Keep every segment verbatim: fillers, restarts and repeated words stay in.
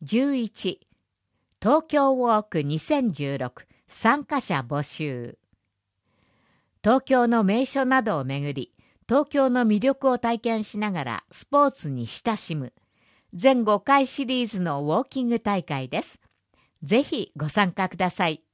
じゅういち、東京ウォークにせんじゅうろく参加者募集。東京の名所などを巡り、東京の魅力を体験しながらスポーツに親しむ全ごかいシリーズのウォーキング大会です。ぜひご参加ください。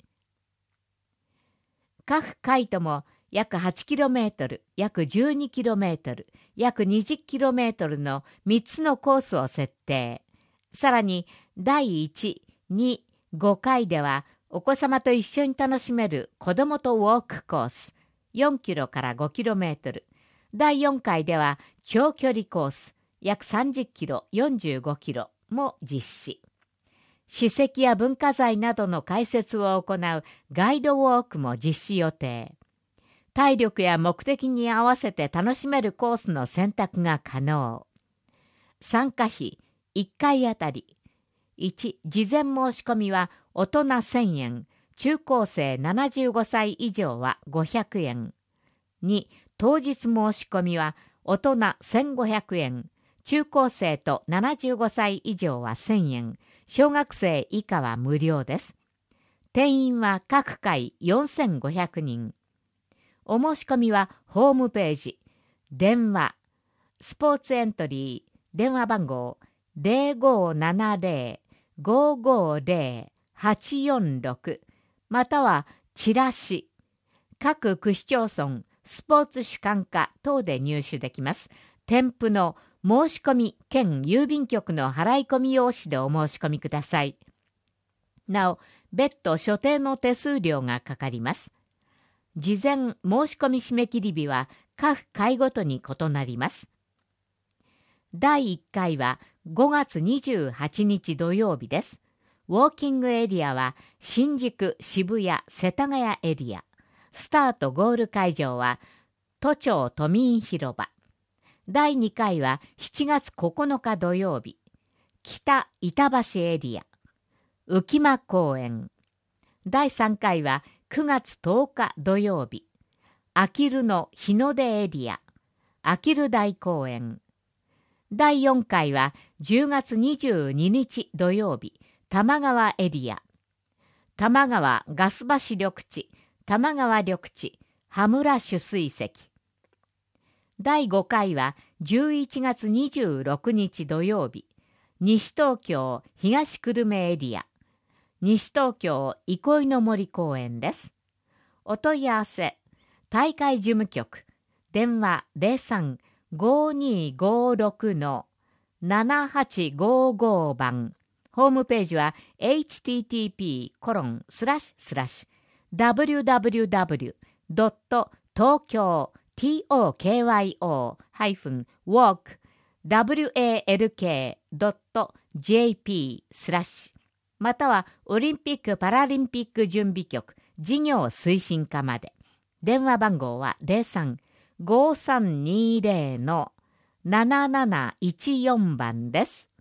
各回とも約 はちキロメートル、約 じゅうにキロメートル、約 にじゅっキロメートルのみっつのコースを設定。さらにだいいち、に、ごかいではお子様と一緒に楽しめる子どもとウォークコースよんキロからごキロメートル。だいよんかいでは長距離コース約さんじゅっキロ、よんじゅうごキロも実施。史跡や文化財などの解説を行うガイドウォークも実施予定。体力や目的に合わせて楽しめるコースの選択が可能。参加費いっかいあたりいち、事前申し込みは大人せんえん、中高生ななじゅうごさい以上はごひゃくえん。に、当日申し込みは大人せんごひゃくえん、中高生とななじゅうごさい以上はせんえん、小学生以下は無料です。定員は各回よんせんごひゃくにん。お申し込みはホームページ、電話、スポーツエントリー、電話番号 ゼロごななゼロ ごごゼロ はちよんろく またはチラシ、各区市町村、スポーツ主管課等で入手できます。添付の申し込み兼郵便局の払い込み用紙でお申し込みください。なお、別途所定の手数料がかかります。事前申し込み締め切り日は各回ごとに異なります。だいいっかいはごがつにじゅうはちにち土曜日です。ウォーキングエリアは新宿、渋谷、世田谷エリア。スタートゴール会場は都庁都民広場。だいにかいはしちがつここのか土曜日。北板橋エリア。浮間公園。だいさんかいはくがつとおか土曜日。あきるの日の出エリア。あきる大公園。だいよんかいはじゅうがつにじゅうににち土曜日。玉川エリア。玉川ガス橋緑地。玉川緑地。羽村取水堰。だいごかいはじゅういちがつにじゅうろくにち土曜日。西東京東久留米エリア。西東京憩いの森公園です。お問い合わせ、大会事務局、電話 ゼロさん ごにーごろく のななはちごご 番。ホームページは エイチティーティーピーコロンスラッシュスラッシュダブリューダブリューダブリュードット東京 トーキョー ウォーク ダブリューエーエルケー ドット ジェーピー スラッシュまたはオリンピック・パラリンピック準備局事業推進課まで。電話番号は ゼロさん ごさんにゼロ のなななないちよん 番です。